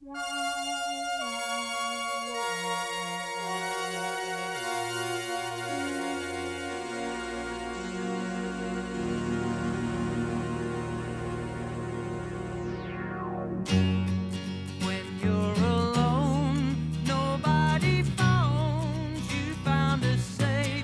When you're alone, nobody phones. You found a safe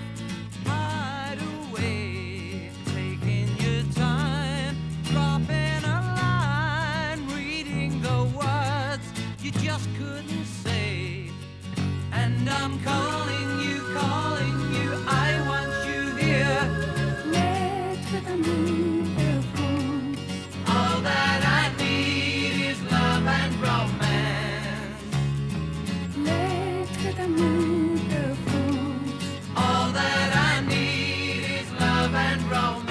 hideaway, taking your time, dropping a line, reading the words you just couldn't say. And I'm calling you, I want you here. Lettre d'amour de France. All that I need is love and romance. Lettre d'amour de France. All that I need is love and romance.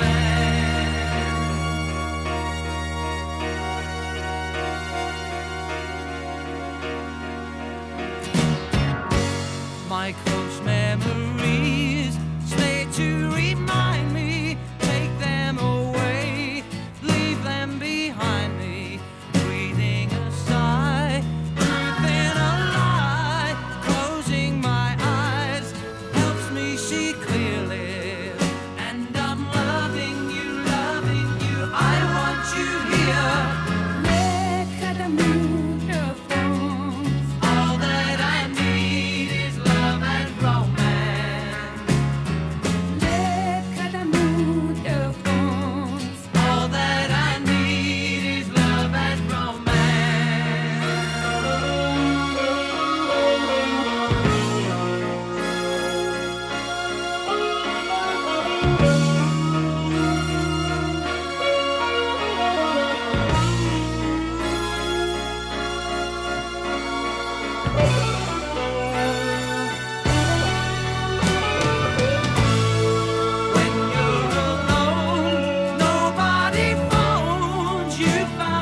My close memories stay to remind me. Take them away, leave them behind me. Breathing a sigh, truth in a lie. Closing my eyes helps me see clearly. And I'm loving you, I want you here. Lettre d'amour de France. All that I need is love and romance. Lettre d'amour de France. All that I need is love and When you're alone, nobody phones. You found